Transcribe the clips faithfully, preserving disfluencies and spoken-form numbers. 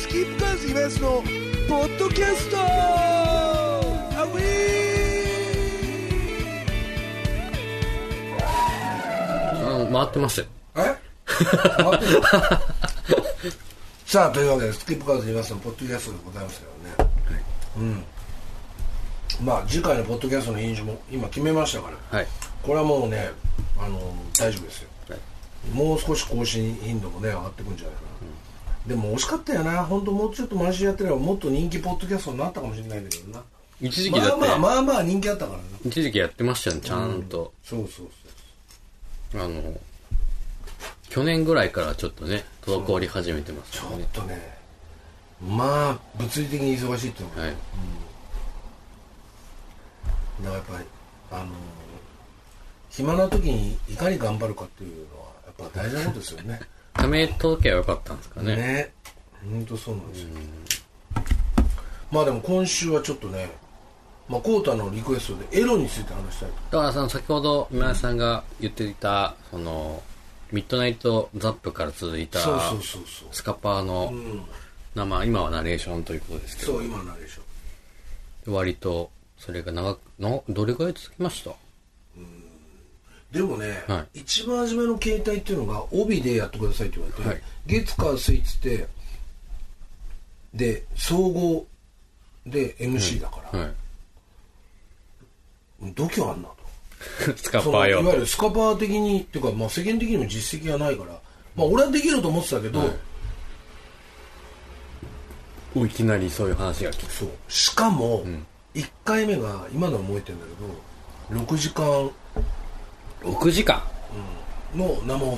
スキップカーズイベントのポッドキャストアウィー回ってますよ。 え回ってるさあ、というわけでスキップカーズイベントのポッドキャストでございますけどね、はい、うん、まあ次回のポッドキャストの印象も今決めましたから、はい、これはもうね、あの大丈夫ですよ、はい、もう少し更新頻度もね上がってくんじゃないかな、うん、でも惜しかったよな、本当もうちょっと毎週やってればもっと人気ポッドキャストになったかもしれないんだけどな。 一時期だってまあまあまあまあ人気あったからな。 一時期やってましたよね、ちゃんと、うん、 そうそうそう、あの去年ぐらいからちょっとね滞り始めてますよね。 ちょっとね、まあ物理的に忙しいっていうのが、はい、うん、だからやっぱりあの暇な時にいかに頑張るかっていうのはやっぱ大事なことですよね。 ためとけばよかったんですかね。 ね、本当そうなんですよ。まあでも今週はちょっとね、まあコータのリクエストでエロについて話したいと。 だからその先ほど今田さんが言っていたそのミッドナイトザップから続いたスカパーの生、今はナレーションということですけど、 そう、今はナレーション割とそれが長くのどれくらい続きました？ うん、でもね、はい、一番初めの携帯っていうのが帯でやってくださいって言われて、はい、月火水っつってで総合で エムシー だから、はいはい、度胸あんなとスカパーよ、 いわゆるスカパー的にっていうか、まあ、世間的にも実績がないから、まあ俺はできると思ってたけど、はい、 いきなりそういう話が来て、 そう、しかもいっかいめが今のは覚えてるんだけどろくじかんろくじかん、うん、の生放送です。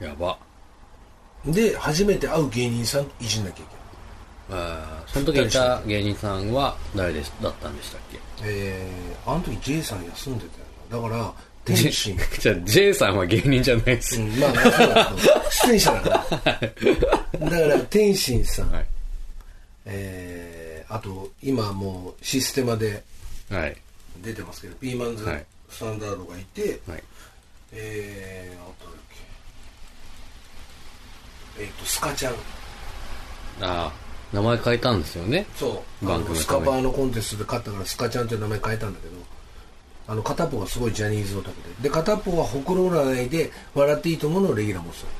やば。 で初めて会う芸人さんいじんなきゃいけない。 あ、その時いた芸人さんは誰でだったんでしたっけ？ えー、あの時 J さん休んでたよな。だから天心じゃあ J さんは芸人じゃないです、 うん、まあそうだ出演者だからだから天心さん、はい、えー、あと今もうシステマで出てますけど、はい、ピーマンズスタンダードがいて、はい、えー、あとだっけ、えーとスカちゃん、 ああ、名前変えたんですよね。 そう、あのスカパーのコンテストで勝ったからスカちゃんという名前変えたんだけど、あの片っぽがすごいジャニーズオタクで、で片っぽはほくろ占いで笑っていいと思うのレギュラーもそう、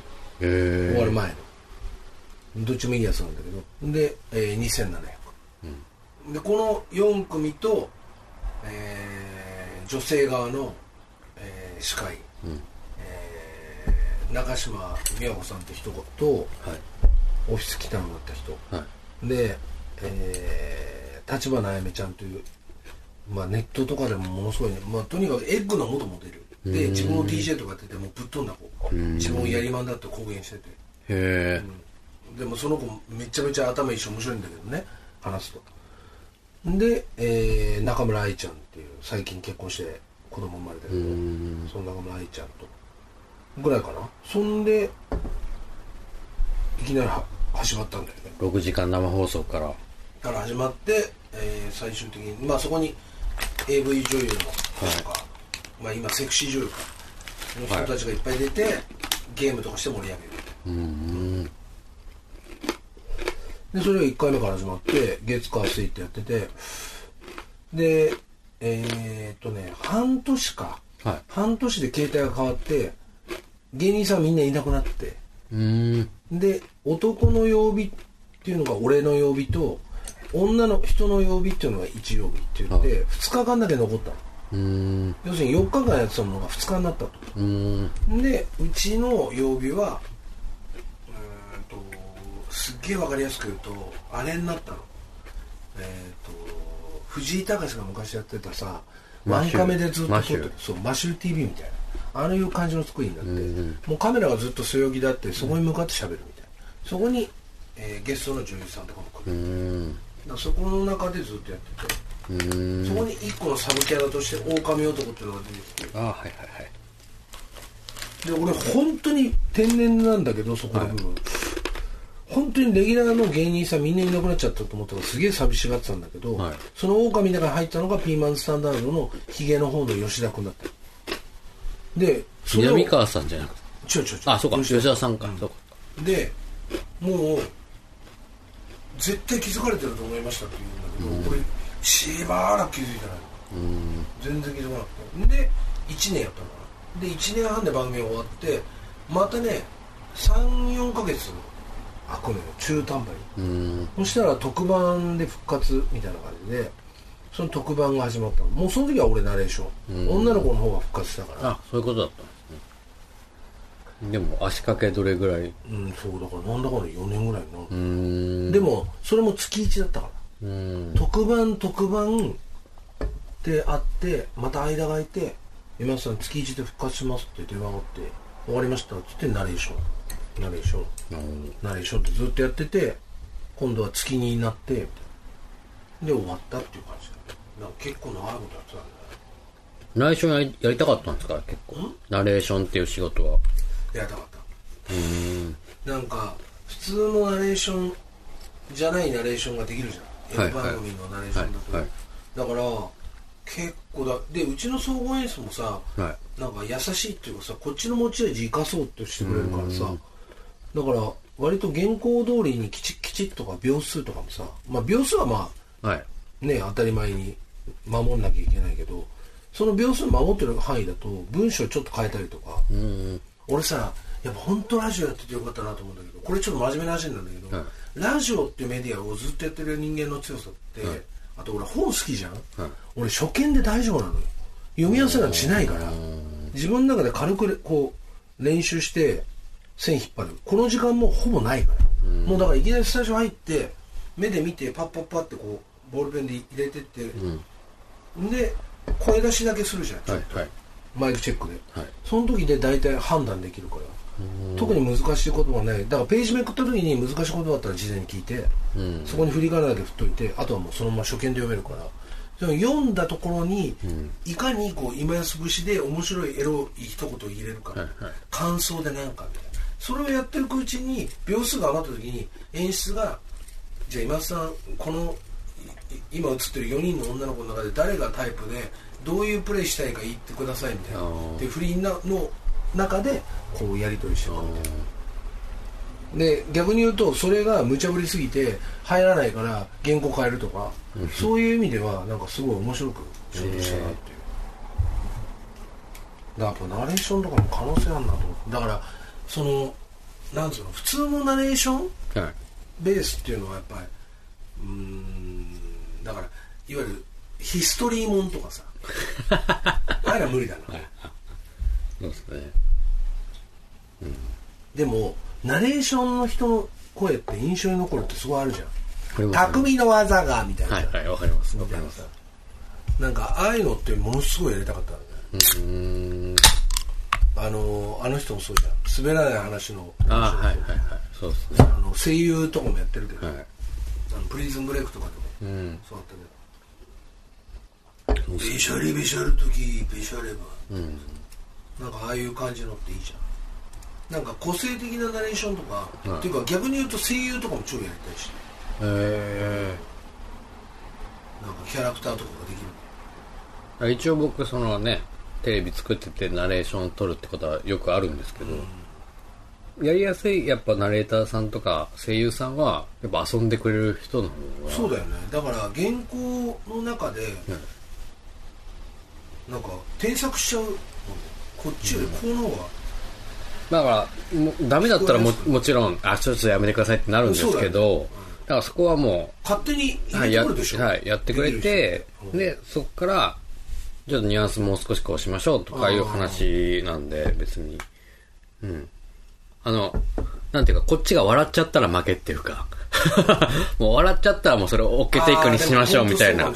終わる前のどっちもいいやつなんだけど、で、えー、にせんななひゃく、うん、でこのよん組と、えー、女性側の、えー、司会、うん、えー、中島美和子さんって人と、はい、オフィス来たのだった人、はい、で、えー、立花あやめちゃんという、まあ、ネットとかでもものすごいね、まあ、とにかくエッグの元モデルで自分の ディージェー とかやっててもうぶっ飛んだ子、自分をやりまんだって公言してて、へー、うん、でもその子めちゃめちゃ頭いいし面白いんだけどね、話すと。で、えー、中村愛ちゃんっていう最近結婚して子供生まれたけど、その中村愛ちゃんとぐらいかな。そんでいきなりは始まったんだよね。 ろくじかん生放送からから始まって、えー、最終的にまあそこに エーブイ 女優の子とか、はい、まあ今セクシー女優かの人たちがいっぱい出て、はい、ゲームとかして盛り上げる。うんうん、でそれがいっかいめから始まって月火水ってやってて、でえー、っとね半年か、はい、半年で携帯が変わって芸人さんみんないなくなって、うん、で男の曜日っていうのが俺の曜日と女の人の曜日っていうのがいち曜日って言って、はい、ふつかかんだけ残ったの。うーん、要するによっかかんやってたのがふつかになったと。うーんでうちの曜日はうーんとすっげえわかりやすく言うとあれになったの。えー、と藤井隆が昔やってたさワンカメでずっと撮ってる、そうマシュー ティーブイ みたいなああいう感じの作りになって、うん、もうカメラがずっと据え置きだってそこに向かって喋るみたいな、そこに、えー、ゲストの女優さんとかも来る、うん、だそこの中でずっとやってて、うーん、そこに一個のサブキャラとして狼男っていうのが出てきて、あ、はいはいはい、で俺本当に天然なんだけどそこの部分、はい、本当にレギュラーの芸人さんみんないなくなっちゃったと思ったからすげえ寂しがってたんだけど、はい、その狼の中に入ったのがピーマンスタンダードのヒゲの方の吉田君だった。で南川さんじゃなくてちょちょちょあ、そうか吉田さんか、うん、そうか。 でもう絶対気づかれてると思いましたって言うんだけど、うん、これしばらく気づいてない、うん、全然気づかなくて、でいちねんやったのかな。でいちねんはんで番組終わってまたね さん,よん ヶ月空くのよ、中途半端に、うん、そしたら特番で復活みたいな感じでその特番が始まったの。もうその時は俺ナレーション、うん、女の子の方が復活したから。 あ、そういうことだったんですね。でも足掛けどれぐらい？ うん、そうだからなんだかんだよねんぐらいな。うん、でもそれも月いちだったから、うん、特番特番であってまた間が空いて今田さん月いちで復活しますって電話があって終わりましたって言ってナレーションナレーション、うん、ナレーションってずっとやってて今度は月になってで終わったっていう感じだ。なんか結構長いことやってたんだよ。 ナレーションやり、やりたかったんですか結構。ナレーションっていう仕事は。 やりたかった。うーん。なんか普通のナレーションじゃないナレーションができるじゃん。エヴ番組のナレーションだと。はいはいはい、だから結構だ。でうちの総合演出もさ、はい、なんか優しいっていうかさ、こっちの持ち味生かそうとしてくれるからさ。だから割と原稿通りにきちっきちっとか秒数とかもさ、まあ秒数はまあ、はい、ね当たり前に守んなきゃいけないけど、その秒数守ってる範囲だと文章ちょっと変えたりとか、うん、俺さやっぱ本当ラジオやっててよかったなと思うんだけど、これちょっと真面目な話なんだけど、はい、ラジオっていうメディアをずっとやってる人間の強さって、はい、あと俺本好きじゃん、はい、俺初見で大丈夫なのよ。読み合わせなんてしないから自分の中で軽くこう練習して線引っ張る。この時間もほぼないから、もうだからいきなりスタジオ入って目で見てパッパッパってこうボールペンで入れてって、うん、で声出しだけするじゃん、ちょっと、はいはい、マイクチェックで、はい、その時で大体判断できるから、特に難しいことはない。だからページめくった時に難しいことだったら事前に聞いて、そこに振り仮名だけ振っといて、あとはもうそのまま初見で読めるから、その読んだところに、うん、いかにこう今安節で面白いエロい一言を入れるか、はいはい、感想でなんかみたいな、それをやってるうちに秒数が上がった時に演出がじゃあ今田さんこの今映ってるよにんの女の子の中で誰がタイプでどういうプレイしたいか言ってくださいみたいなでフリーなの中でこうやり取りしてるみたいな。で逆に言うとそれが無茶ぶりすぎて入らないから原稿変えるとかそういう意味ではなんかすごい面白く仕事したなっていう。だからやっぱナレーションとかも可能性あるなと思って、だからそのなんつうの普通のナレーション、はい、ベースっていうのはやっぱりうーんだからいわゆるヒストリーもんとかさあれは無理だなそうですね、 うん、でもナレーションの人の声って印象に残るってすごいあるじゃん。匠の技がみたいな、 はいはいわかりますわかります。 なんかああいうのってものすごいやりたかったんだね。うーんあのあの人もそうじゃん、滑らない話のあはいはいはいそうですね。 あの声優とかもやってるけど、はい、あのプリズンブレイクとかでも、うん、そうだったけど、ベシャリベシャル時ベシャレバ、うん、なんかああいう感じのっていいじゃん。なんか個性的なナレーションとか、はい、っていうか逆に言うと声優とかも超やりたいし、へえー、なんかキャラクターとかができる。 一応僕そのねテレビ作っててナレーションを撮るってことはよくあるんですけど、うん、やりやすいやっぱナレーターさんとか声優さんはやっぱ遊んでくれる人の方がそうだよね。だから原稿の中で、うん、なんか添削しちゃうこっちよりこうの方が、うん、 だからもダメだったら も, もちろんあちょっとやめてくださいってなるんですけど、うん、だからそこはもう勝手に入れてくるでしょ、 はい、や, はい、やってくれて、うん、でそこからちょっとニュアンスもう少しこうしましょうとかいう話なんで別に、うん、あのなんていうかこっちが笑っちゃったら負けっていうかもう笑っちゃったらもうそれを OK テイクにしましょうみたいな。はい。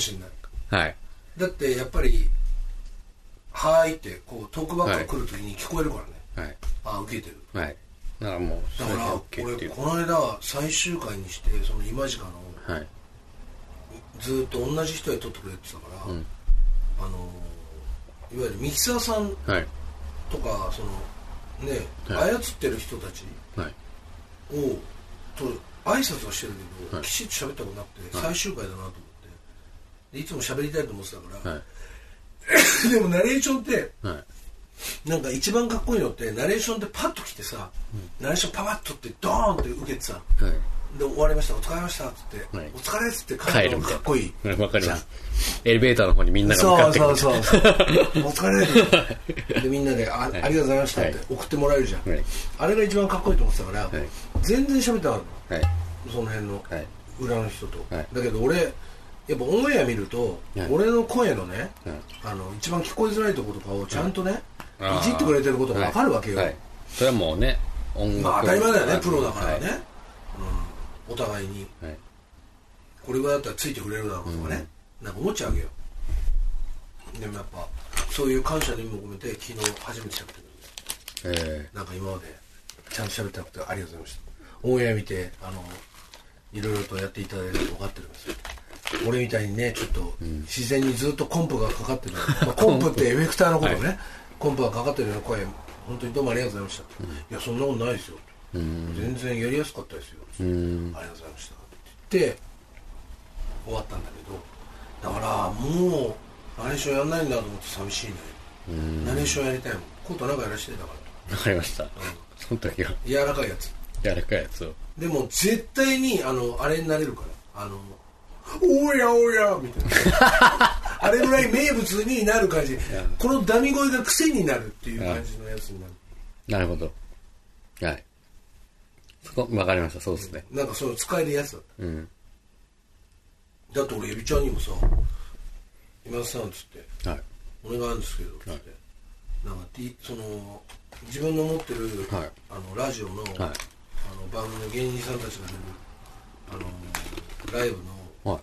だってやっぱりはーいってこうトークバックが来るときに聞こえるからね。はい。ああ受けてる。 はい。だからもうそれで OK っていう。だから俺この間最終回にしてその今時間の、はい、ずっと同じ人で撮ってくれてたから。うん、あのいわゆるミキサーさんとか、はい、そのね、はい、操ってる人たちを、はい、と挨拶はしてるけど、はい、きちっと喋ったことなくて、はい、最終回だなと思ってでいつも喋りたいと思ってたから、はい、でもナレーションって、はい、なんか一番かっこいいのってナレーションってパッと来てさ、うん、ナレーションパパッとってドーンって受けてさ、はい、 で終わりましたお疲れましたっつって、はい、お疲れっつって帰るのがかっこいい。 わかります。エレベーターの方にみんなが向かってくる。 そうそうそうそうお疲れでみんなで あ,、はい、ありがとうございましたって送ってもらえるじゃん、はい、あれが一番かっこいいと思ってたから、はい、全然喋ってなかったの、はい、その辺の裏の人と、はい、だけど俺やっぱオンエア見ると、はい、俺の声のね、はい、あの一番聞こえづらいところとかをちゃんとね、はい、いじってくれてることが分かるわけよ、はいはい、 それはもうね音楽、 まあ、当たり前だよねプロだからね、はい、うん、お互いに、はい、これぐらいだったらついてくれるだろうとかね、うん、なんか思っちゃうわけよ。でもやっぱそういう感謝の意味も込めて昨日初めて喋ってるんで、えー、なんか今までちゃんと喋ってなくてありがとうございました。オンエア見てあのいろいろとやっていただいて分かってるんですよ。俺みたいにねちょっと自然にずっとコンプがかかってる、まあ、コンプってエフェクターのことね、はい、コンプがかかってるような声本当にどうもありがとうございました、うん、いやそんなことないですよ、うん、全然やりやすかったですよ、うん、ありがとうございましたって言って終わったんだけど、だからもうナレーションやんないんだと思って寂しいね。ナレーションやりたいもん。コートなんかやらしてたから。 わかりました、うん、その時は柔らかいやつ柔らかいやつをでも絶対にあのあれになれるからあのおやおやみたいなあれぐらい名物になる感じこのダミ声が癖になるっていう感じのやつになる。 なるほど、はい、そこ分かりました。そうですね、 なんかその使えるやつだった、うん、だって俺エビちゃんにもさ今田さんっつって、はい、お願いあるんですけどっつって、はい、なんかその自分の持ってる、はい、あのラジオの、はい、あの番組の芸人さんたちが出るあのライブの、はい、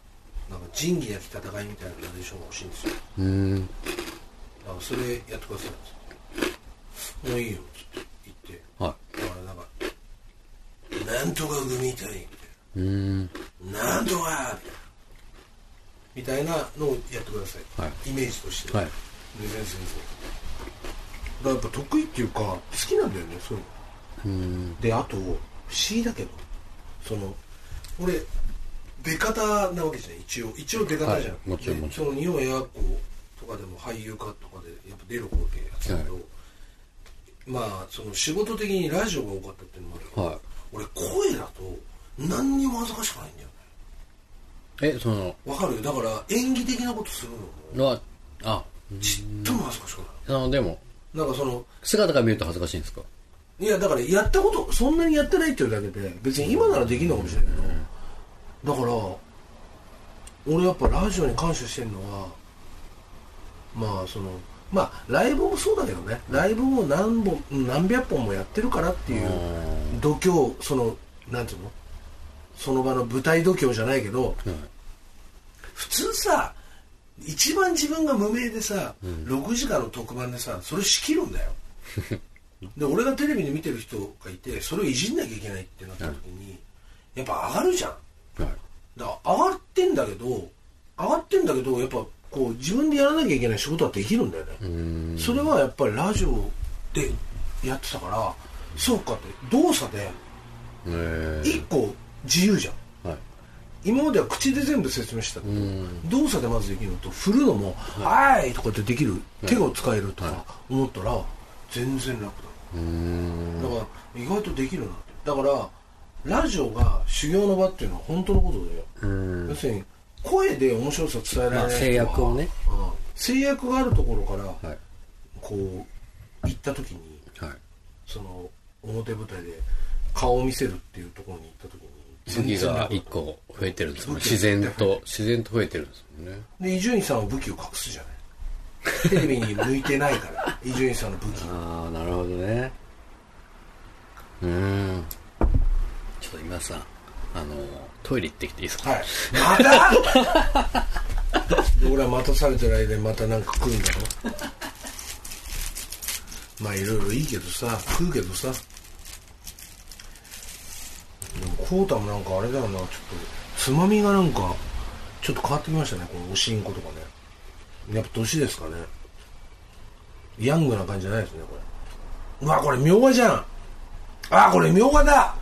なんか仁義なき戦いみたいなナレーションが欲しいんですよ。うーん、だからそれやってくださいっつってもういいよっつって言って、はい、だからなんかなんとか組みたいみたいな、うーん、なんとかみたいなみたいなのをやってください、はい、イメージとして、はい、全然全然だからやっぱ得意っていうか好きなんだよねそういうの。うんであと不思議だけどその俺出方なわけじゃない一応一応出方じゃん、はい、もちろんもちろんその日本エアコとかでも俳優化とかでやっぱ出るわけやつだけど、はい、まあその仕事的にラジオが多かったっていうのもあるけど、はい、俺声だと何にも恥ずかしくないんだよね。 え、そのわかるだから演技的なことするのもあちっとも恥ずかしくない。 あのでもなんかその姿が見ると恥ずかしいんですか。 いやだからやったことそんなにやってないっていうだけで別に今ならできるのかもしれないけど、だから俺やっぱラジオに感謝してるのはまあそのまあライブもそうだけどね、ライブを何本何百本もやってるからっていう度胸、そのなんていうのその場の舞台度胸じゃないけど、うん、普通さ一番自分が無名でさ、うん、ろくじかんの特番でさそれ仕切るんだよで俺がテレビで見てる人がいてそれをいじんなきゃいけないってなった時に、うん、やっぱ上がるじゃん、はい、だから上がってんだけど上がってんだけどやっぱこう自分でやらなきゃいけない仕事はできるんだよね。うんそれはやっぱりラジオでやってたからそうかって動作で一個自由じゃん、はい、今までは口で全部説明したけど動作でまずできるのと振るのも「はい」とかってできる、手が使えるとか思ったら全然楽だ。うんだから意外とできるなって。だからラジオが修行の場っていうのは本当のことで要するに声で面白さ伝えられない人は、まあ、 制約をね、 うん、制約があるところから、はい、こう行った時に、はい、その表舞台で顔を見せるっていうところに行った時に武器が一個増えてるんですもんね。自然と自然と増えてるんですもんね。 で伊集院さんは武器を隠すじゃないテレビに向いてないから伊集院さんの武器。 ああなるほどね。うーんちょっと今さあのトイレ行ってきていいですか。 はいまた俺は待たされてる間にまたなんか食うんだろまあいろいろいいけどさ食うけどさでもコータもなんかあれだよなちょっとつまみがなんかちょっと変わってきましたねこのおしんことかね。やっぱ年ですかね。ヤングな感じじゃないですねこれ。うわこれみょうがじゃん。あこれみょうがだ。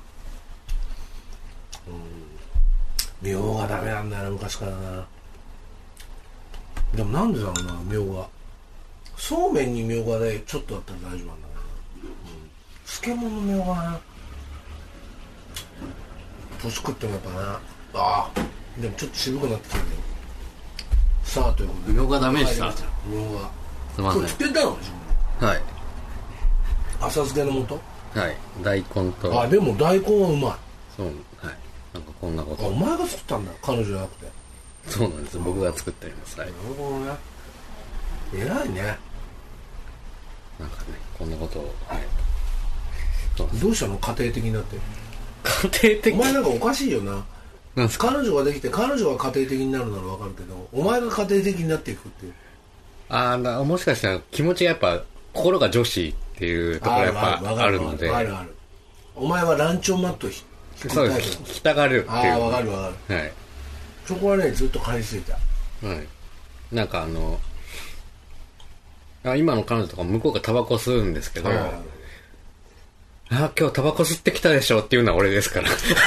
うんみょうがダメなんだよな昔からな。でもなんでだろうなみょうが。そうめんにみょうがでちょっとあったら大丈夫なんだけど、うん、漬物のみょうがな年食ってもやっぱなああでもちょっと渋くなってきたけどさあということでみょうがダメでした。 みょうがすいません。 これつけたの自分はい浅漬けの素はい大根とあでも大根はうまいそうはいなんかこんなこあおと前が作ったんだ彼女じゃなくてそうなんです僕が作っておりますはいなるほどね偉いねなんかねこんなことをはいどうしたの家庭的になって家庭的お前なんかおかしいよななんですか彼女ができて彼女が家庭的になるならわかるけどお前が家庭的になっていくっていうああもしかしたら気持ちがやっぱ心が女子っていうところがやっぱあるのであるあるお前はランチョンマット引くそうでタイプす聞きたがるっていうああわかるわかるはいそこはねずっと感じついたはいなんかあのあ今の彼女とか向こうがタバコ吸うんですけど、 はいはいはいあ今日タバコ吸ってきたでしょっていうのは俺ですから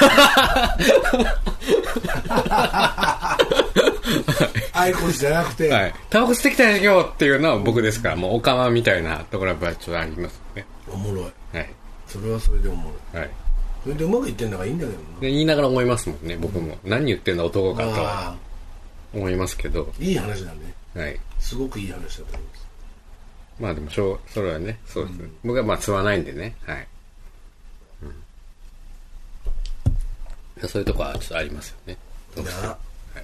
アイコスじゃなくて、 はい、タバコ吸ってきたでしょっていうのは僕ですからもうオカマみたいなところはやっぱちょっとありますねおもろいはいそれはそれでおもろいはいそれでうまくいってんだからいいんだけどなで言いながら思いますもんね僕も、うん、何言ってんだ男かとはあ思いますけどいい話だねはいすごくいい話だと思いますまあでもしょうそれはねそうです、うん、僕はまあ吸わないんでねはい、うん、そういうとこはちょっとありますよねどうしても、はい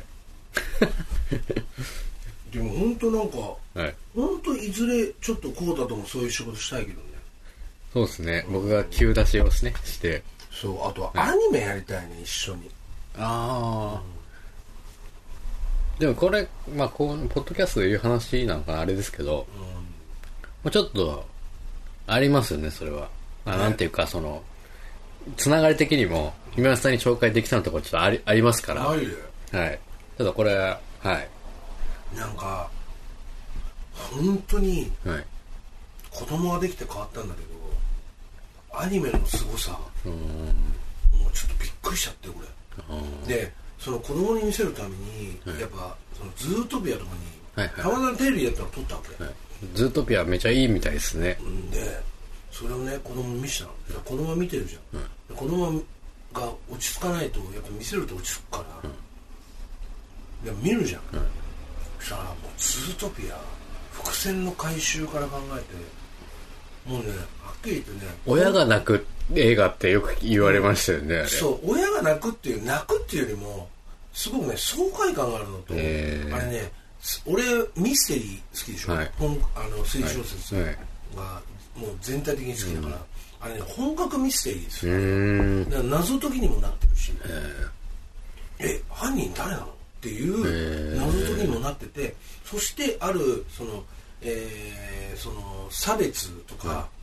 でも本当なんか、 はい、 本当いずれちょっとこうだともそういう仕事したいけどねそうですね、うん、僕が急出しをねしてそうあとはアニメやりたいね、はい、一緒にああ、うん、でもこれまあこうポッドキャストでいう話なのかなあれですけど、うんまあ、ちょっとありますよねそれは、まあ、なんていうかそのつながり的にも今田さんに紹介できそうなところちょっとあり、ありますからはいただこれははいなんか本当にはい子供ができて変わったんだけどアニメのすごさうんもうちょっとびっくりしちゃってこれでその子供に見せるために、はい、やっぱそのズートピアとかに、はいはい、たまたまテレビやったら撮ったわけ、はい、 ズートピアめちゃいいみたいですねでそれをね子供に見せたの子供は見てるじゃん、うん、子供が落ち着かないとやっぱ見せると落ち着くから、うん、で見るじゃん、うん、そしたらもうズートピア伏線の回収から考えてもうねはっきり言ってね親が泣く映画ってよく言われましたよね、うん、あれそう親が泣くっていう泣くっていうよりもすごくね爽快感があるのと、えー、あれね俺ミステリー好きでしょ、はい、本あの推理小説が、はいはいもう全体的に好きだから、うん、あれね本格ミステリーですよ、ね、だから謎解きにもなってるし、えー、え犯人誰なのっていう謎解きにもなってて、そしてあるその、えー、その差別とか、はい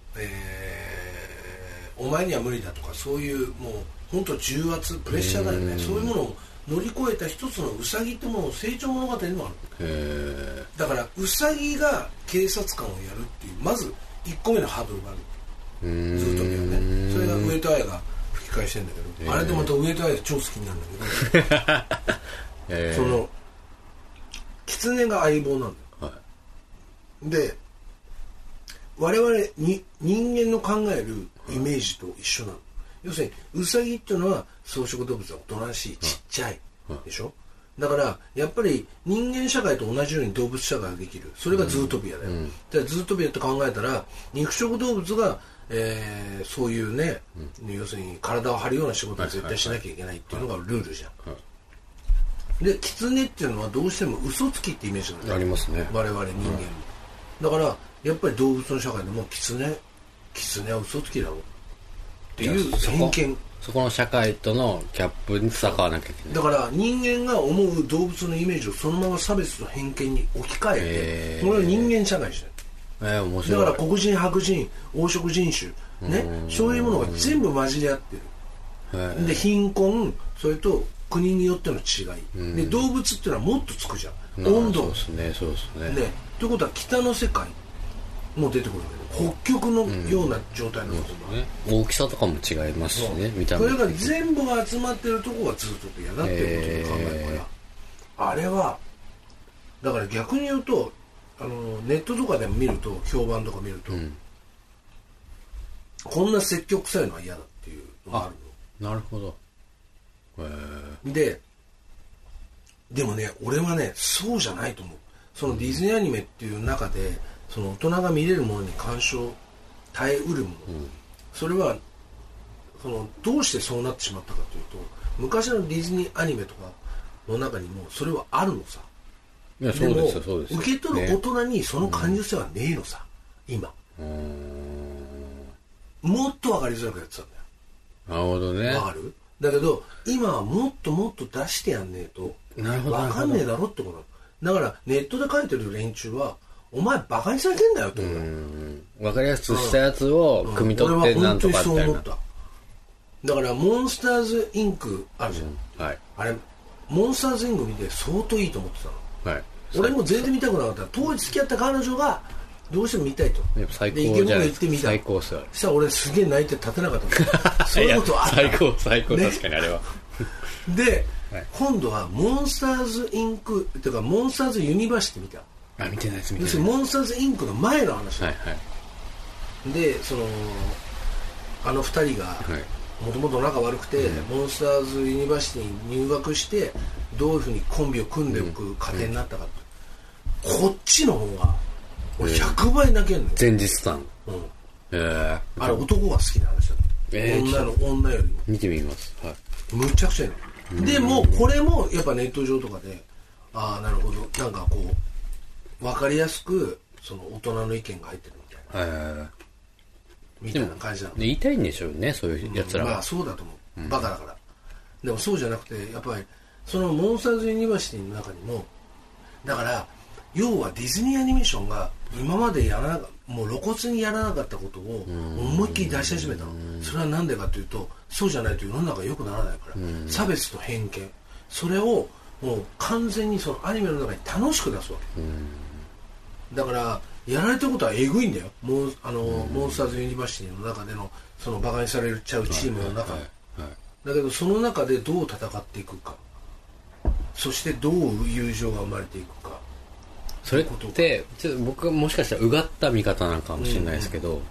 えー、お前には無理だとかそういうもう本当重圧プレッシャーだよね、そういうものを乗り越えた一つのウサギってもの成長物語にもある。だからウサギが警察官をやるっていうまずいっこめのハードルがある。ずっと見るね。それが上戸彩が吹き替えしてんだけど、あれでまた上戸彩超好きになるんだけどその狐が相棒なんだよ、はい、で我々に人間の考えるイメージと一緒なの、はい、要するにウサギっていうのは草食動物はおとなしいちっちゃい、はい、でしょ。だからやっぱり人間社会と同じように動物社会ができる、それがズートピアだよ、うん、でズートピアって考えたら肉食動物が、えー、そういうね、うん、要するに体を張るような仕事は絶対しなきゃいけないっていうのがルールじゃん、はいはい、で狐っていうのはどうしても嘘つきってイメージがありますね我々人間、はい、だからやっぱり動物の社会でも狐狐は嘘つきだろうっていう偏見、 そこの社会とのギャップに戦わなきゃいけない。だから人間が思う動物のイメージをそのまま差別と偏見に置き換えて、これは人間社会じゃん、えー、面白い。だから黒人白人黄色人種ね、そういうものが全部混じり合ってる。で貧困、それと国によっての違いで、動物っていうのはもっとつくじゃん、温度。 そうですね、そうですね。 ね、ということは北の世界も出てくるんだけど、北極のような状態のところ、 うんね、大きさとかも違いますしね、見た目。 それが全部が集まってるところがズートピアだっていうことで考えるから、えー、あれはだから逆に言うとあのネットとかでも見ると評判とか見ると、うん、こんな積極臭いのは嫌だっていうのがあるの。 なるほど。 ででもね俺はねそうじゃないと思う。そのディズニーアニメっていう中でその大人が見れるものに干渉耐えうるもの、うん、それはそのどうしてそうなってしまったかというと昔のディズニーアニメとかの中にもそれはあるのさ。 いやそうですよそうですよ。 受け取る大人にその感受性はねえのさ、うん、今うーんもっと分かりづらくやってたんだよ。 なるほどね。 分かる。だけど今はもっともっと出してやんねえと分かんねえだろってことだからネットで書いてる連中はお前バカにされてんだよってことだ。 うん分かりやすくしたやつを汲み取ってなんとかみたいな、うんうん、俺は本当にそう思った。だからモンスターズインクあるじゃん、うんはい、あれモンスターズインク見て相当いいと思ってたの、はい、俺も全然見たくなかった。当時付き合った彼女がどうしても見たいと。 最高じゃないですか。最高っすよ。 そしたら俺すげえ泣いて立てなかったそういうことあった。 最高最高、ね、確かにあれはで、はい、今度はモンスターズインクっていうかモンスターズユニバーシティ見た。 あ見てないです見てないです。要するにモンスターズインクの前の話、はいはい、でそのあのふたりがもともと仲悪くて、うん、モンスターズユニバーシティに入学してどういうふうにコンビを組んでおく過程になったかって、うん、こっちの方が俺ひゃくばい泣けんのよ。 前日さん、うんえー、あれ男が好きな話だった、えー、女の女よりも見てみます、はい、 むちゃくちゃいいの。でもこれもやっぱネット上とかでああなるほどなんかこう分かりやすくその大人の意見が入ってるみたいな、えー、みたいな感じなの。 言いたいんでしょうねそういうやつらは、 うん、まあそうだと思う、うん、バカだから。でもそうじゃなくてやっぱりそのモンスターズユニバーシティの中にもだから要はディズニーアニメーションが今までやらなかもう露骨にやらなかったことを思いっきり出し始めたの。それは何でかというとそうじゃないと世の中が良くならないから差別と偏見それをもう完全にそのアニメの中に楽しく出すわけだからやられたことはえぐいんだよ。もうあのモンスターズユニバーシティの中でのそのバカにされちゃうチームの中でだけどその中でどう戦っていくかそしてどう友情が生まれていくか。 それってちょっと僕はもしかしたらうがった見方なのかもしれないですけど、うんうん、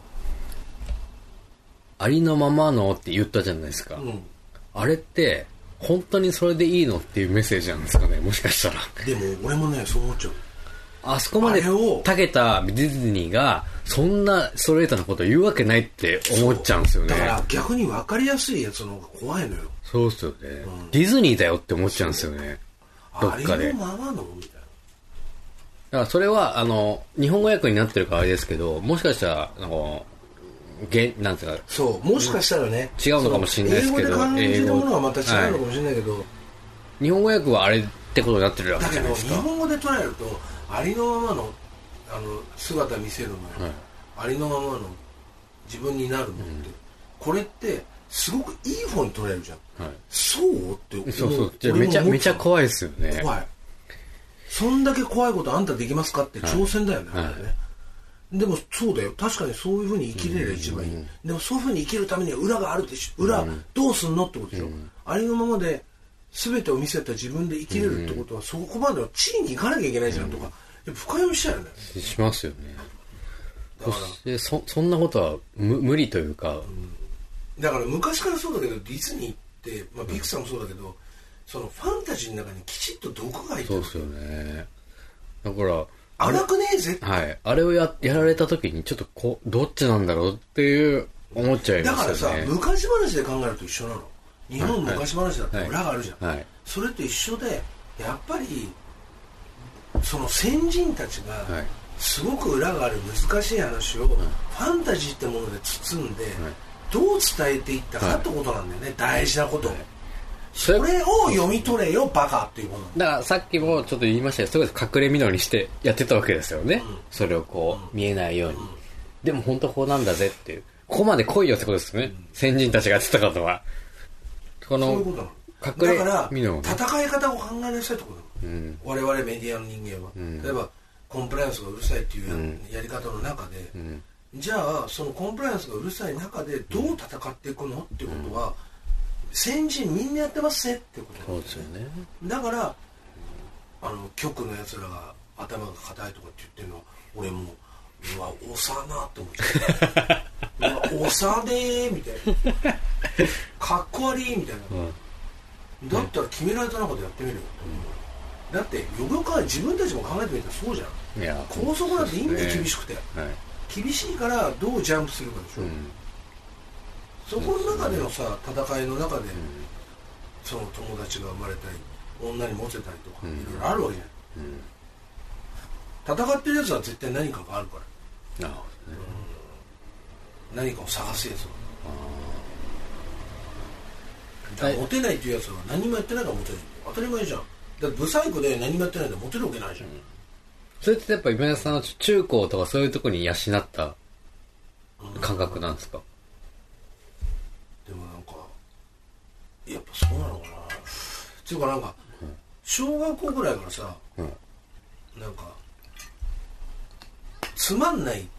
ありのままのって言ったじゃないですか、うん、あれって本当にそれでいいのっていうメッセージなんですかねもしかしたら。 でも俺もねそう思っちゃう。 あそこまでたけたディズニーがそんなストレートなことを言うわけないって思っちゃうんですよね。 だから逆に分かりやすいやつの方が怖いのよ。 そうっすよね、うん、ディズニーだよって思っちゃうんですよねどっかで。 ありのままのみたいな。 だからそれはあの日本語訳になってるからあれですけどもしかしたらあのげなんていうかそうもしかしたらね違うのかもしれないですけど英語で感じるものはまた違うのかもしれないけど、はい、 日本語訳はあれってことになってるわけじゃないですか。 だけど日本語で捉えるとありのままの、あの姿見せるのよ、はい、ありのままの自分になるのって、うん、これってすごくいい方に捉えるじゃん、はい、そうって思う。 そうそうじゃめちゃめちゃ怖いですよね。 怖い。そんだけ怖いことあんたできますかって挑戦だよね、はい、あれね、はい、でもそうだよ確かにそういうふうに生きれれば一番いい、うん、でもそういうふうに生きるためには裏があるでしょ。裏、うん、どうすんのってことでしょ、うん、ありのままで全てを見せた自分で生きれるってことは、うん、そこまでは地位に行かなきゃいけないじゃんとか、うん、深読みしちゃうよね。 しますよね。そしてそそんなことは無無理というか、うん、だから昔からそうだけどディズニーって、まあ、ピクサーもそうだけど、うん、そのファンタジーの中にきちっと毒が入ってる。 そうですよね。だから甘くねえぜって、 はい、あれを や, やられた時にちょっとこどっちなんだろうっていう思っちゃいますよね。 だからさ昔話で考えると一緒なの。日本昔話だって裏があるじゃん、はいはい、それと一緒でやっぱりその先人たちがすごく裏がある難しい話をファンタジーってもので包んでどう伝えていったかってことなんだよね、はい、大事なこと、はい、それを読み取れよバカっていうことだからさっきもちょっと言いましたけどすごい隠れみのにしてやってたわけですよね、うん、それをこう、うん、見えないように、うん、でも本当こうなんだぜっていうここまで来いよってことですよね、うん、先人たちがやってたことはこのそういうことなの。だから戦い方を考えなさいってことなの、うん、我々メディアの人間は、うん、例えばコンプライアンスがうるさいっていうや、うん、やり方の中で、うん、じゃあそのコンプライアンスがうるさい中でどう戦っていくのっていうことは、うん、先人みんなやってますねってことなんですよね。だからあの局のやつらが頭が硬いとかって言ってるのは俺もうわおさなって思ってうわおさでーみたいなかっこ悪いみたいな、うん、 だったら決められた中でやってみるよ、うん、だってよくよくは自分たちも考えてみたらそうじゃん。いや高速なんていいんだよ、厳しくて、はい、厳しいからどうジャンプするかでしょ、うん、そこの中でのさ戦いの中で、うん、その友達が生まれたり女にモテたりとか、うん、いろいろあるわけじゃん、うん、戦ってるやつは絶対何かがあるから、なるほどね、うん、何かを探すやつはだからモテないっていうやつは何もやってないからモテない。当たり前じゃん。だってブサイクで何もやってないんでモテるわけないじゃん、うん、 それってやっぱ今田さんは中高とかそういうとこに養った感覚なんですか、 うん、でもなんかやっぱそうなのかなっていうかなんか、うん、小学校ぐらいからさ、うん、なんかつまんないって、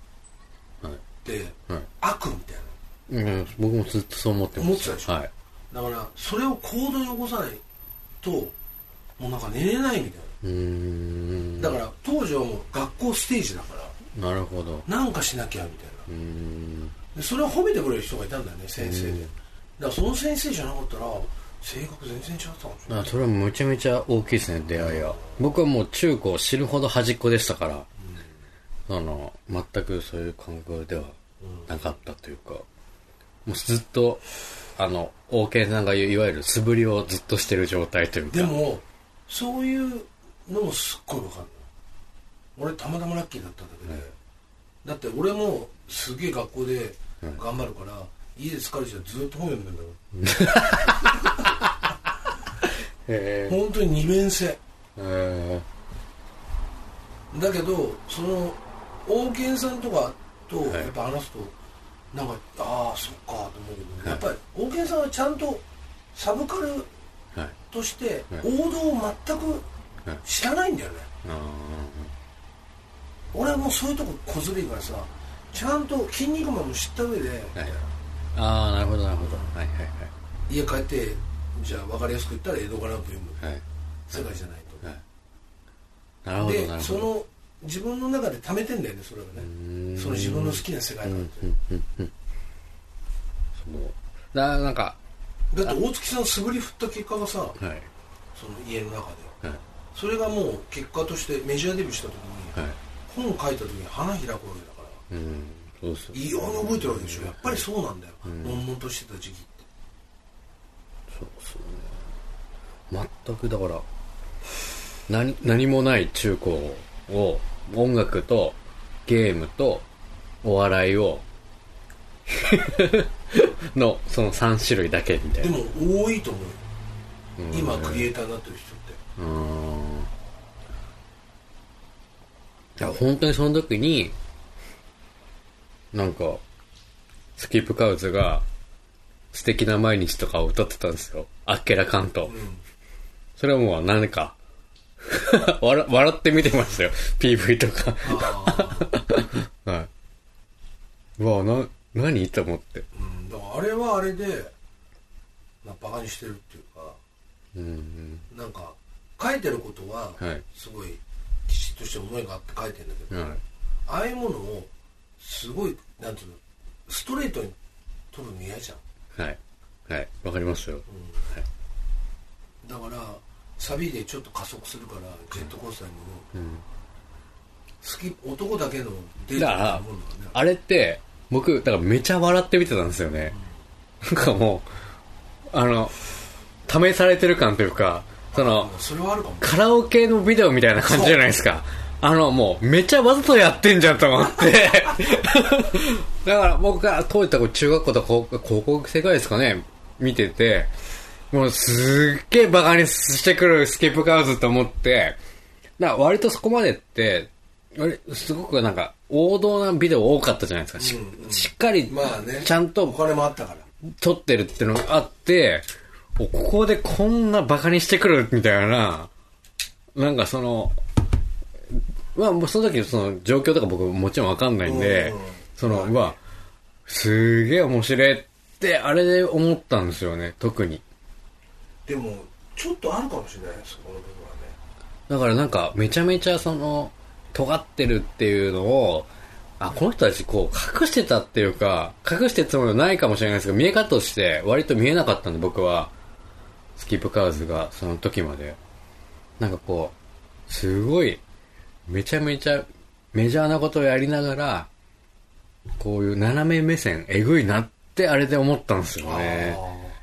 はいはい、悪みたいな、 うん、僕もずっとそう思ってます。 思ってたでしょ、はい、だからそれを行動に起こさないともうなんか寝れないみたいな。うーん、だから当時はもう学校ステージだから、 なるほど、 なんかしなきゃみたいな。うーん、でそれを褒めてくれる人がいたんだよね、先生で。だからその先生じゃなかったら性格全然違ったかもしれない。 あ、それはめちゃめちゃ大きいですね、出会いは。僕はもう中高死ぬほど端っこでしたから、うん、あの全くそういう感覚ではなかったというか、もうずっとあの王健さんが言ういわゆる素振りをずっとしてる状態というか。 でもそういうのもすっごい分かるの。俺たまたまラッキーだっただけで、うん、だって俺もすげえ学校で頑張るから、うん、家で疲れちゃうずっと本読んでんだからへー、本当に二面性。へー、だけどその王健さんとかとやっぱ話すと、はい、なんかああそっかと思うけど、はい、やっぱり王健さんはちゃんとサブカルとして王道を全く知らないんだよね、はいはい、俺はもうそういうとこ小ずるいからさ、ちゃんと筋肉マンも知った上で、はい、 ああなるほどなるほど、はいはいはい、 家帰ってじゃあ分かりやすく言ったら江戸川乱歩読む、はい、世界じゃないと、はい、なるほどなるほど。でその自分の中で溜めてんだよね、それはね、その自分の好きな世界観って、うんうんうん、 そうだなんかだって大月さん素振り振った結果がさ、はい、その家の中で、はい、それがもう結果としてメジャーデビューした時に、はい、本を書いた時に花開くわけだから、うん、そうそう、異様に覚えてるわけでしょ、やっぱりそうなんだよ、悶々としてた時期って。 そうそうね、全くだから何、何もない中高を音楽とゲームとお笑いをのそのさん種類だけみたいな。 でも多いと思うよ、うん、今クリエイターになってる人って。うーん、 いや本当にその時になんかスキップカウズが素敵な毎日とかを歌ってたんですよ、あっけらかんと、うん、それはもう何か笑, 笑って見てましたよピーブイ とかはい、うわな何と思って、 うん、だからあれはあれで、まあ、バカにしてるっていうか、うんうん、なんか書いてることはすごいきちっとした思いがあって書いてるんだけど、はい、ああいうものをすごいなんていうのストレートに取るの嫌じゃん。 はいはいわかりますよ、うんはい、だからサビでちょっと加速するからジェットコースターにも、うん、好き男だけのデートだと思うんだよね。 あれって僕だからめちゃ笑って見てたんですよね、うん、なんかもうあの試されてる感というか、そのそれはあるかも、 カラオケのビデオみたいな感じじゃないですか。あのもうめちゃわざとやってんじゃんと思ってだから僕が当時中学校とか高校生ぐらいですかね見てて、もうすっげえバカにしてくるスキップカウズと思って、だから割とそこまでってすごくなんか王道なビデオ多かったじゃないですか、し, うんうん、しっかりちゃんとお金もあったから撮ってるっていうのがあって、ここでこんなバカにしてくるみたいな、なんかそのまあその時その状況とか僕もちろん分かんないんで、うんうん、そのうわすげえ面白いってあれで思ったんですよね、特に。 でもちょっとあるかもしれないです、この部分はね。 だからなんかめちゃめちゃその尖ってるっていうのを、あこの人たちこう隠してたっていうか、隠してるつもりはないかもしれないですけど、見え方として割と見えなかったんで僕は。 スキップカーズがその時までなんかこうすごいめちゃめちゃメジャーなことをやりながらこういう斜め目線えぐいなってあれで思ったんですよね。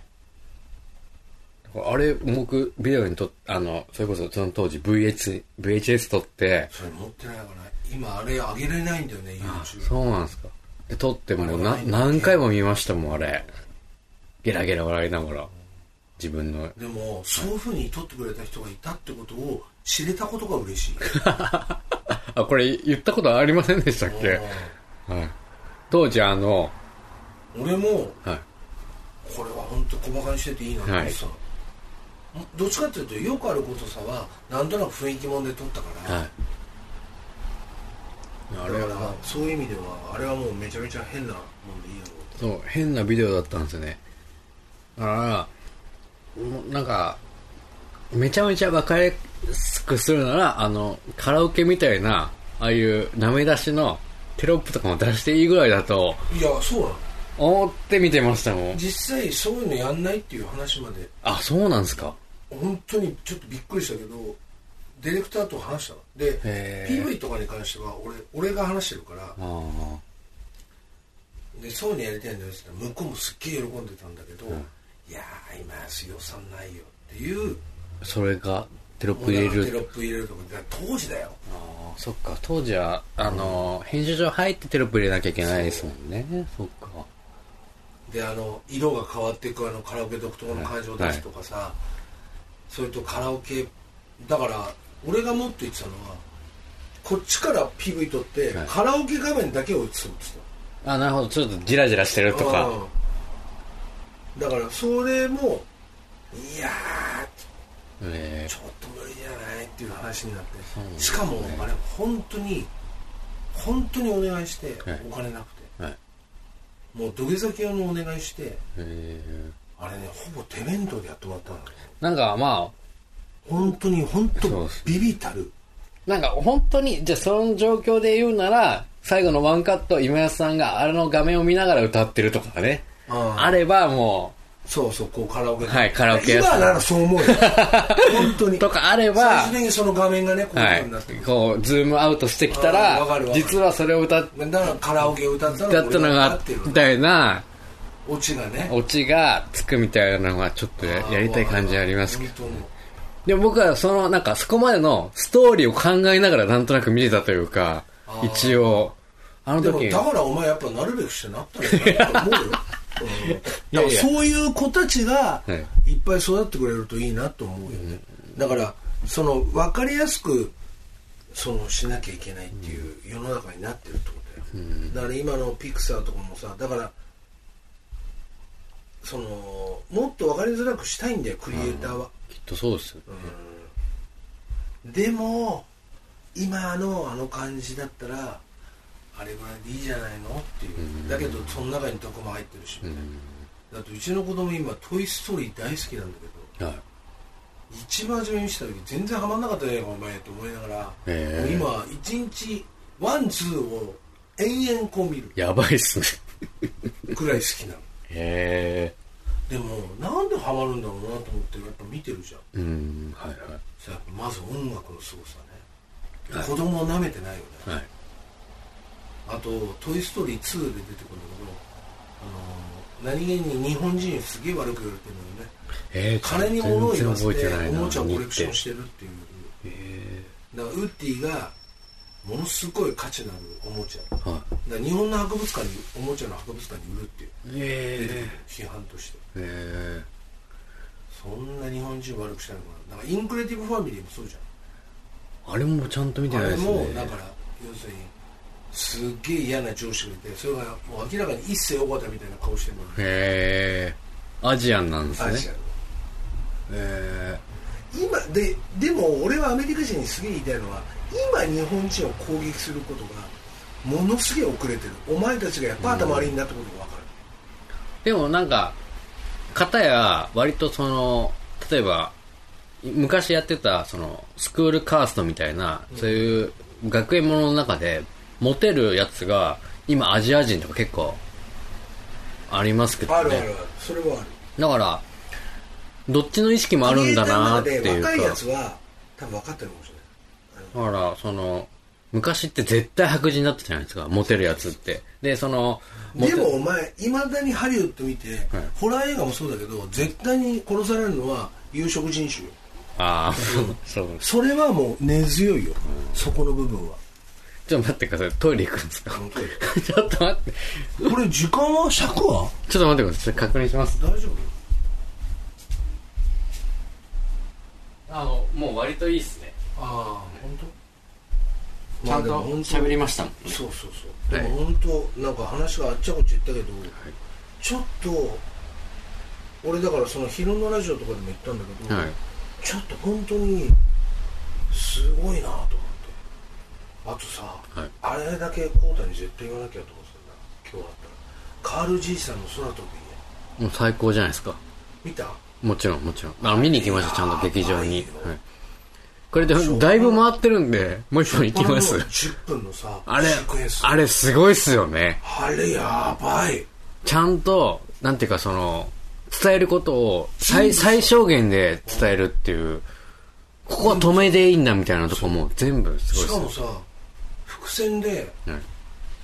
あ, あれ僕ビデオに撮っあのそれこそその当時 ブイエイチ ブイエイチエス 撮ってそれ持ってないから今あれ上げれないんだよね YouTube。 そうなんですか。で撮ってもうな何回も見ましたもんあれ。ゲラゲラ笑いながら自分の。 でもそういう風に撮ってくれた人がいたってことを知れたことが嬉しい。 あ、これ言ったことありませんでしたっけ？はい。当時あの俺も、 はい、 これは本当小馬鹿にしてていいなって思ってたの、はい、どっちかっていうとよくあることさはなんとなく雰囲気もんで撮ったから、はい、あれはそういう意味ではあれはもうめちゃめちゃ変なもんでいいだろう。そう変なビデオだったんですよね。だからなんかめちゃめちゃ分かりやすくするならあのカラオケみたいなああいうなめ出しのテロップとかも出していいぐらいだといやそうなの思って見てましたもん。 実際そういうのやんないっていう話まで。 あ、そうなんですか。 本当にちょっとびっくりしたけどディレクターと話したので ピーブイ とかに関しては 俺, 俺が話してるからあでそういうのやりたいんだよって言ったら向こうもすっげえ喜んでたんだけど、うん、いやー今予算ないよっていうそれがテロップ入れるテロップ入れるとか当時だよ。 ああそっか当時はあの、うん、編集上入ってテロップ入れなきゃいけないですもんね。 そ, そっかであの色が変わっていくあのカラオケ独特の感情を出すとかさ、はいはい、それとカラオケだから俺がもっと言ってたのはこっちから ピーブイ 撮って、はい、カラオケ画面だけを映すんですよ。 あなるほどちょっとジラジラしてるとかだからそれもいやー、 えー、 ちょっと無理じゃないっていう話になって、ね、しかもあれ本当に本当にお願いして、はい、お金なくて、はい、もう土下座系のお願いして、えー、あれねほぼ手弁当でやってもらったの。 なんかまあ本当に本当ビビたる。 なんか本当にじゃあその状況で言うなら最後のワンカット今安さんがあの画面を見ながら歌ってるとかね あ, あればもうそうそうこうカラオケはいカラオケ屋さん今ならそう思うよ本当にとかあれば最終的にその画面がねこういう風になって、はい、 こうズームアウトしてきたら実はそれを歌ってだからカラオケを歌ってたの歌ったのがみたいなオチがねオチがつくみたいなのがちょっと や, やりたい感じありますけど、ね、でも僕はそのなんかそこまでのストーリーを考えながらなんとなく見てたというか一応あの時でもだからお前やっぱなるべくしてなったらなと思うよ、うん、だからそういう子たちがいっぱい育ってくれるといいなと思うよね、うん、だからその分かりやすくそのしなきゃいけないっていう世の中になってるってことだよ、うん、だから今のピクサーとかもさだからそのもっと分かりづらくしたいんだよクリエイターは、 きっとそうですよね、 うん、でも今のあの感じだったらあれぐらいでいいじゃないのっていう、うん、だけどその中にどこも入ってるしみたいな、うん、だってうちの子供今トイストーリー大好きなんだけど、はい、一番初めにした時全然ハマんなかったねお前と思いながら、えー、今一日ワンツーを延々こう見るやばいっすねくらい好きなのへえでもなんでハマるんだろうなと思ってやっぱ見てるじゃん、 うんはいはい、 さやっぱまず音楽のすごさね、はい、子供を舐めてないよね、はい、あとトイストーリーツーで出てくるんだけど、あのー、何気に日本人すげえ悪く言われてるのよね、えー、金に物を言わせておもちゃをコレクションしてるっていう、えー、だからウッディがものすごい価値のあるおもちゃ、はい、だから日本の博物館におもちゃの博物館に売るっていう、えー、批判として、えー、そんな日本人悪くしたのかな。だからインクレディブファミリーもそうじゃん。あれもちゃんと見てないですね。 あれもだから要するにすっげえ嫌な上司がいてそれがもう明らかに一世尾形みたいな顔してるのに、 へーアジアンなんですね。アジアンへー今ででも俺はアメリカ人にすげえ言いたいのは今日本人を攻撃することがものすげえ遅れてる。お前たちがやっぱ頭悪いんだってことが分かる、 うん、でもなんか片や割とその例えば昔やってたそのスクールカーストみたいな、うん、そういう学園ものの中でモテるやつが今アジア人とか結構ありますけどね。 あるあるあるそれはある。 だからどっちの意識もあるんだなっていうか。 若いやつは多分分かってるかもしれない。 だからその昔って絶対白人だったじゃないですか、モテるやつって。でそのでもお前いまだにハリウッド見て、はい、ホラー映画もそうだけど絶対に殺されるのは有色人種よ。 ああそう。 それはもう根強いよ、うん、そこの部分は。 ちょっと待ってください、トイレ行くんですか？ちょっと待って、 これ時間は尺はちょっと待ってください、確認します。 大丈夫？ あのもう割といいっすね。 ああ本当？ ちゃんと喋りましたもんね。 そうそうそう。でも本当なんか話があっちゃこっちゃ言ったけど、はい、ちょっと俺だからそのヒロのラジオとかでも言ったんだけど、はい、ちょっと本当にすごいなと思って。あとさ、はい、あれだけコータに絶対言わなきゃと思ってたんだ今日だったら。カールじいさんの空飛ぶ家もう最高じゃないですか。 見た？ もちろんもちろん。あ見に行きました、ちゃんと劇場に。はい、これでだいぶ回ってるんでもう一本行きます。 じゅっぷんのさあれあれすごいっすよね。 あれやばい。 ちゃんとなんていうかその伝えることを 最, 最小限で伝えるっていう、ここは止めでいいんだみたいなとこも全部すごいっす。 しかもさ伏線で、はい、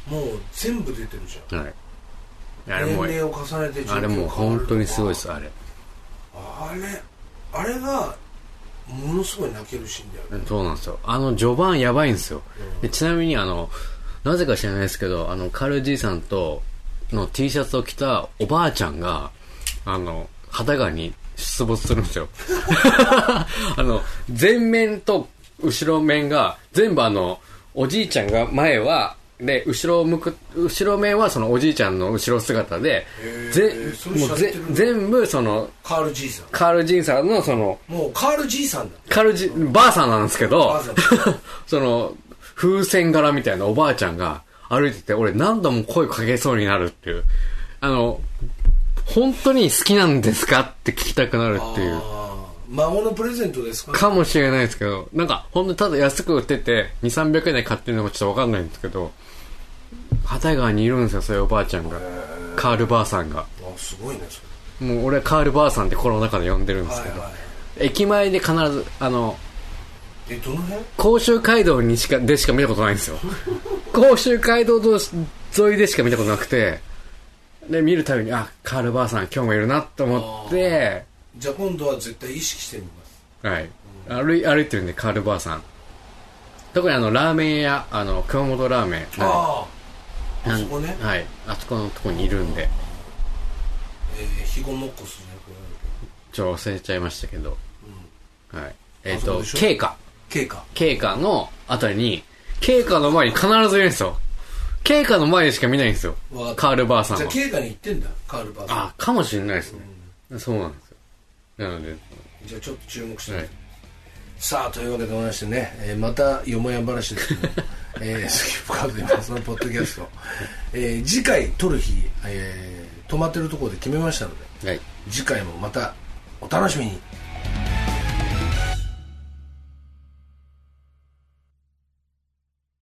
もう全部出てるじゃん。はい。あれも年齢を重ねてあれもう本当にすごいです。あれあれあれがものすごい泣けるシーンだよね。 そうなんですよ。あの序盤やばいんですよ、うん、でちなみにあのなぜか知らないですけど、あのカールじいさんとの T シャツを着たおばあちゃんがあの幡川に出没するんですよあの前面と後ろ面が全部あのおじいちゃんが前はで後ろを向く後ろ面はそのおじいちゃんの後ろ姿でぜもうぜ全部そのカールじいさんカールじいさんのそのもうカールじいさんだカールじばあさんなんですけどその風船柄みたいなおばあちゃんが歩いてて、俺何度も声かけそうになるっていう、あの本当に好きなんですかって聞きたくなるっていう。 孫のプレゼントですか？ かもしれないですけど、なんか本当にただ安く売っててにせんさんびゃくえんで買ってるのかちょっと分かんないんですけど、幡川にいるんですよ、そういうおばあちゃんが。カールばあさんが。 あ、すごいねそれ。もう俺はカールばあさんって心の中で呼んでるんですけど、はいはい、駅前で必ずあのえどの辺？ 甲州街道にしかでしか見たことないんですよ甲州街道沿いでしか見たことなくて、で見るたびにあカールばあさん今日もいるなと思って、 じゃあ今度は絶対意識してみます。 はい、うん、歩い歩いてるんでカールばあさん。特にあのラーメン屋、あの熊本ラーメン、 あああそこね、 はい、あそこのとこにいるんで、 えー、ひごもっこするね、 ちょっと忘れちゃいましたけど、うん、はい、えっ、ー、と経過経過経過のあたりに、経過の前に必ずいるんですよ。経過の前でしか見ないんですよ、カールばあさんは。 じゃあ経過に行ってんだ、カールばあさん。 あ、かもしれないですね、うん、そうなんですよ。なのでじゃあちょっと注目して、はい、さあというわけでございましてね、えー、またよもや話ですけどえー、スキップカードでそのポッドキャスト、えー、次回撮る日、えー、泊まってるところで決めましたので、はい、次回もまたお楽しみに。